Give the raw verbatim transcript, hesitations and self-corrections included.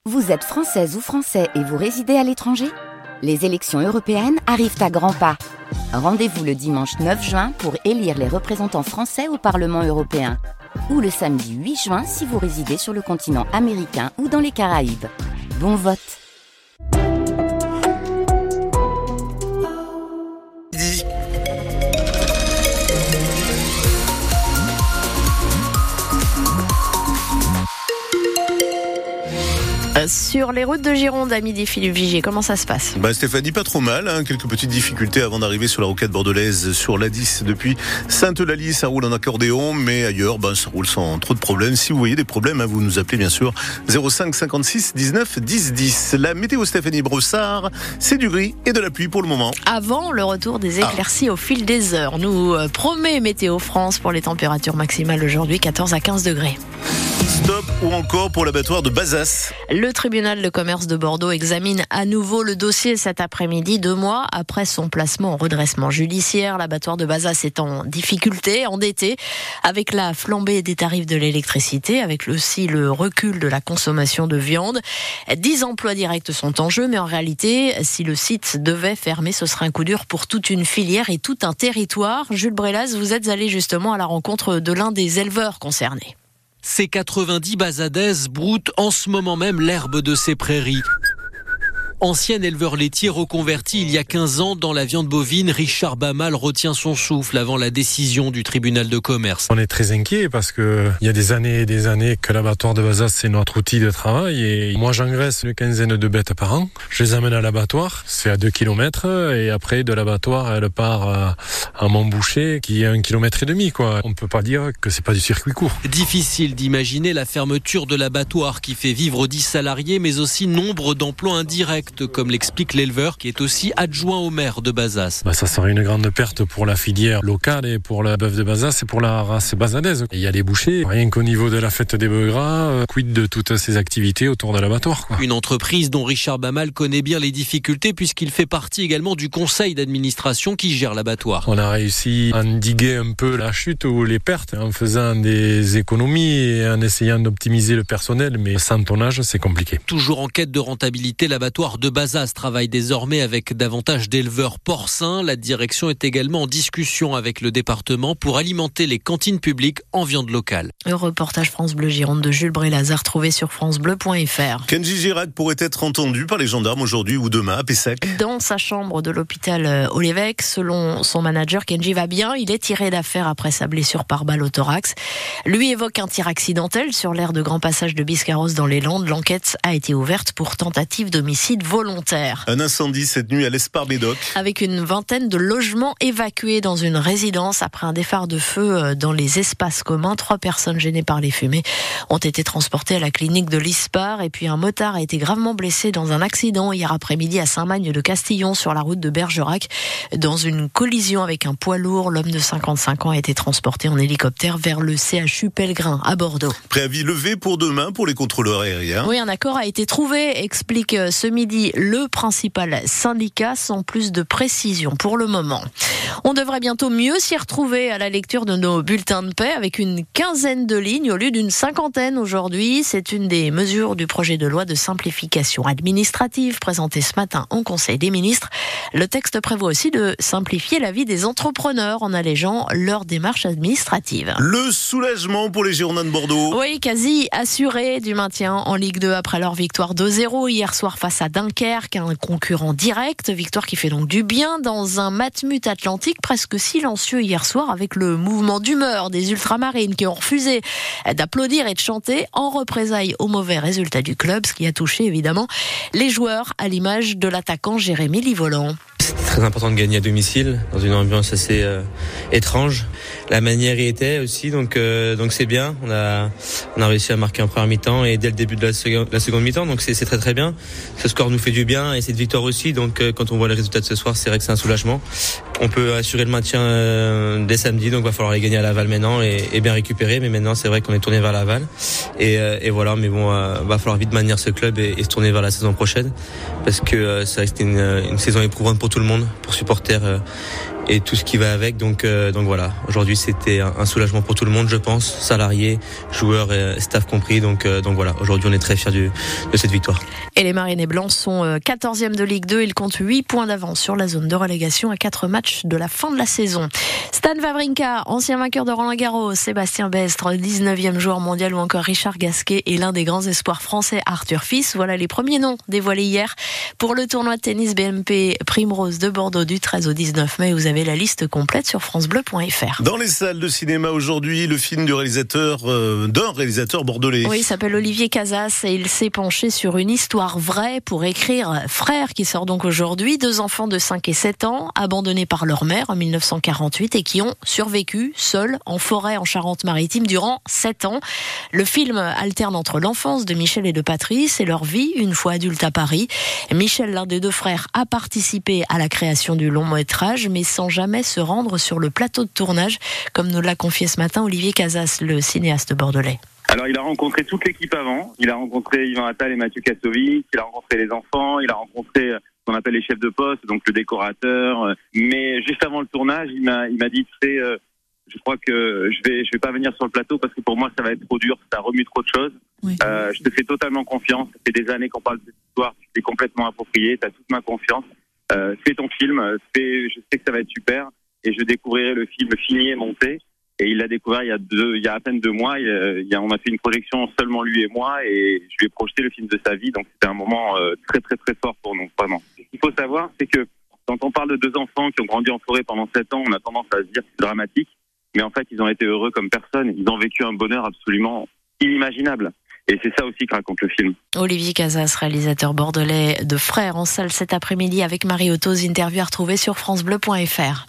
Vous êtes française ou français et vous résidez à l'étranger ? Les élections européennes arrivent à grands pas. Rendez-vous le dimanche neuf juin pour élire les représentants français au Parlement européen. Ou le samedi huit juin si vous résidez sur le continent américain ou dans les Caraïbes. Bon vote! Sur les routes de Gironde à midi, Philippe Vigier, comment ça se passe ? Bah Stéphanie, pas trop mal, hein. Quelques petites difficultés avant d'arriver sur la rocade bordelaise sur l'A dix depuis Sainte-Eulalie, ça roule en accordéon, mais ailleurs, bah, ça roule sans trop de problèmes. Si vous voyez des problèmes, hein, vous nous appelez bien sûr zéro cinq cinquante-six dix-neuf dix dix. La météo Stéphanie Brossard, c'est du gris et de la pluie pour le moment. Avant le retour des éclaircies ah. au fil des heures, nous euh, promet Météo France pour les températures maximales aujourd'hui, quatorze à quinze degrés. Stop ou encore pour l'abattoir de Bazas. Le tribunal de commerce de Bordeaux examine à nouveau le dossier cet après-midi, deux mois après son placement en redressement judiciaire. L'abattoir de Bazas est en difficulté, endetté, avec la flambée des tarifs de l'électricité, avec aussi le recul de la consommation de viande. Dix emplois directs sont en jeu, mais en réalité, si le site devait fermer, ce serait un coup dur pour toute une filière et tout un territoire. Jules Brelaz, vous êtes allé justement à la rencontre de l'un des éleveurs concernés. Ces quatre-vingt-dix basadaises broutent en ce moment même l'herbe de ces prairies. Ancien éleveur laitier reconverti il y a quinze ans dans la viande bovine, Richard Bamal retient son souffle avant la décision du tribunal de commerce. On est très inquiet parce que il y a des années et des années que l'abattoir de Bazas c'est notre outil de travail et moi j'engraisse une quinzaine de bêtes par an. Je les amène à l'abattoir, c'est à deux kilomètres et après de l'abattoir elle part à, à Montboucher qui est un kilomètre et demi quoi. On peut pas dire que c'est pas du circuit court. Difficile d'imaginer la fermeture de l'abattoir qui fait vivre dix salariés mais aussi nombre d'emplois indirects, comme l'explique l'éleveur qui est aussi adjoint au maire de Bazas. Bah ça serait une grande perte pour la filière locale et pour la bœuf de Bazas et pour la race basadaise. Il y a les bouchers, rien qu'au niveau de la fête des bœufs gras, euh, quid de toutes ces activités autour de l'abattoir, quoi. Une entreprise dont Richard Bamal connaît bien les difficultés puisqu'il fait partie également du conseil d'administration qui gère l'abattoir. On a réussi à endiguer un peu la chute ou les pertes en faisant des économies et en essayant d'optimiser le personnel, mais sans tonnage, c'est compliqué. Toujours en quête de rentabilité, l'abattoir de Bazas travaille désormais avec davantage d'éleveurs porcins. La direction est également en discussion avec le département pour alimenter les cantines publiques en viande locale. Le reportage France Bleu Gironde de Jules Brelaz trouvé sur francebleu point f r. Kenji Girac pourrait être entendu par les gendarmes aujourd'hui ou demain à Pessac. Dans sa chambre de l'hôpital au Lévesque, selon son manager, Kenji va bien. Il est tiré d'affaire après sa blessure par balle au thorax. Lui évoque un tir accidentel sur l'aire de grand passage de Biscarrosse dans les Landes. L'enquête a été ouverte pour tentative d'homicide volontaire. Un incendie cette nuit à l'Espar-Médoc. Avec une vingtaine de logements évacués dans une résidence après un départ de feu dans les espaces communs. Trois personnes gênées par les fumées ont été transportées à la clinique de l'Ispar et puis un motard a été gravement blessé dans un accident hier après-midi à Saint-Magne-de-Castillon sur la route de Bergerac. Dans une collision avec un poids lourd, l'homme de cinquante-cinq ans a été transporté en hélicoptère vers le C H U Pellegrin à Bordeaux. Préavis levé pour demain pour les contrôleurs aériens. Oui, un accord a été trouvé, explique ce midi le principal syndicat, sans plus de précision pour le moment. On devrait bientôt mieux s'y retrouver à la lecture de nos bulletins de paix avec une quinzaine de lignes au lieu d'une cinquantaine aujourd'hui. C'est une des mesures du projet de loi de simplification administrative présenté ce matin au Conseil des ministres. Le texte prévoit aussi de simplifier la vie des entrepreneurs en allégeant leur démarche administrative. Le soulagement pour les Girondins de Bordeaux. Oui, quasi assuré du maintien en Ligue deux après leur victoire deux zéro hier soir face à Dunkerque, un concurrent direct. Victoire qui fait donc du bien dans un matmut atlantique presque silencieux hier soir avec le mouvement d'humeur des ultramarines qui ont refusé d'applaudir et de chanter en représailles au mauvais résultat du club, ce qui a touché évidemment les joueurs à l'image de l'attaquant Jérémy Livolan. C'était très important de gagner à domicile, dans une ambiance assez euh, étrange. La manière y était aussi, donc euh, donc c'est bien. On a on a réussi à marquer en première mi-temps et dès le début de la seconde, la seconde mi-temps, donc c'est c'est très très bien. Ce score nous fait du bien et cette victoire aussi. Donc euh, quand on voit les résultats de ce soir, c'est vrai que c'est un soulagement. On peut assurer le maintien euh, dès samedi, donc va falloir les gagner à Laval maintenant et, et bien récupérer. Mais maintenant, c'est vrai qu'on est tourné vers Laval et, euh, et voilà. Mais bon, euh, va falloir vite maintenir ce club et, et se tourner vers la saison prochaine parce que euh, c'est vrai que c'était une, une saison éprouvante pour tout le monde, pour supporters euh, et tout ce qui va avec. Donc, euh, donc voilà, aujourd'hui c'était un, un soulagement pour tout le monde, je pense, salariés, joueurs et staff compris. Donc, euh, donc voilà, aujourd'hui on est très fiers du, de cette victoire. Et les Marinés Blancs sont quatorzième de Ligue deux. Ils comptent huit points d'avance sur la zone de relégation à quatre matchs de la fin de la saison. Stan Wawrinka, ancien vainqueur de Roland Garros, Sébastien Bestre, dix-neuvième joueur mondial, ou encore Richard Gasquet et l'un des grands espoirs français, Arthur Fils. Voilà les premiers noms dévoilés hier pour le tournoi de tennis B M P Primrose de Bordeaux du treize au dix-neuf mai. Vous avez la liste complète sur francebleu point f r. Dans les salles de cinéma aujourd'hui, le film du réalisateur, euh, d'un réalisateur bordelais. Oui, il s'appelle Olivier Casas et il s'est penché sur une histoire vraie pour écrire Frères, qui sort donc aujourd'hui. Deux enfants de cinq et sept ans, abandonnés par leur mère en mille neuf cent quarante-huit et qui ont survécu seuls en forêt en Charente-Maritime durant sept ans. Le film alterne entre l'enfance de Michel et de Patrice et leur vie une fois adultes à Paris. Michel, l'un des deux frères, a participé à la création du long métrage, mais sans jamais se rendre sur le plateau de tournage, comme nous l'a confié ce matin Olivier Casas, le cinéaste bordelais. Alors, il a rencontré toute l'équipe avant. Il a rencontré Yvan Attal et Mathieu Kassovitz. Il a rencontré les enfants. Il a rencontré ce qu'on appelle les chefs de poste, donc le décorateur. Mais juste avant le tournage, il m'a, il m'a dit, tu sais, euh, je crois que je vais, je vais pas venir sur le plateau parce que pour moi, ça va être trop dur. Ça remue trop de choses. Oui. Euh, je te fais totalement confiance. Ça fait des années qu'on parle de cette histoire. Tu t'es complètement approprié. Tu as toute ma confiance. Euh, fais ton film. Fais, je sais que ça va être super. Et je découvrirai le film fini et monté. Et il l'a découvert il y a deux, il y a à peine deux mois. Il y a, on a fait une projection seulement lui et moi, et je lui ai projeté le film de sa vie. Donc c'était un moment euh, très très très fort pour nous, vraiment. Ce qu'il faut savoir, c'est que quand on parle de deux enfants qui ont grandi en forêt pendant sept ans, on a tendance à se dire que c'est dramatique. Mais en fait, ils ont été heureux comme personne. Ils ont vécu un bonheur absolument inimaginable. Et c'est ça aussi que raconte le film. Olivier Casas, réalisateur bordelais de Frères, en salle cet après-midi avec Marie Autos. Interview à retrouver sur francebleu point f r.